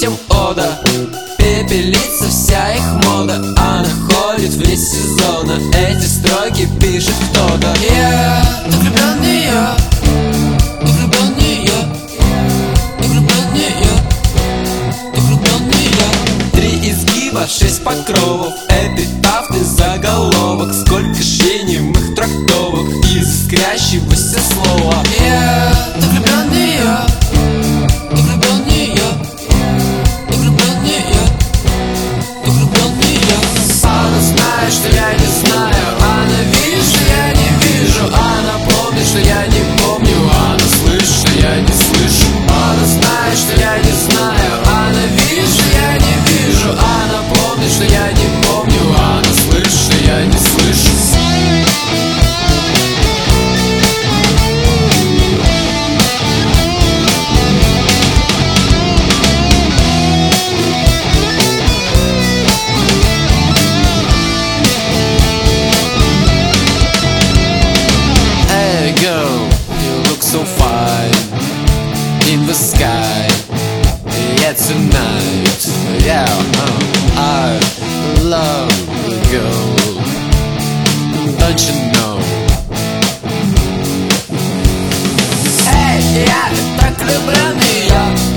детям ода. Пепелица вся их мода, она ходит вне сезона. Эти строки пишет кто-то. Я так влюблен в нее, так влюблен в нее, так влюблен в нее, так влюблен в нее. 3 изгиба, 6 покровов, эпитафный заголовок. Сколько женимых трактовок из искрящегося слова. Я так влюблен в нее, так влюблен в нее, так влюблен в нее, так влюблен в нее. Она знает, что я не знаю, она видит, что я не вижу, она помнит, что я не помню, она слышит, что я не слышу. Она знает, что я не знаю, она видит, что я не вижу, она помнит, что я не помню, она слышит, что я не слышу. So fine in the sky, yeah, tonight, yeah, I love the girl, don't you know? Эй, я так влюблен в неё.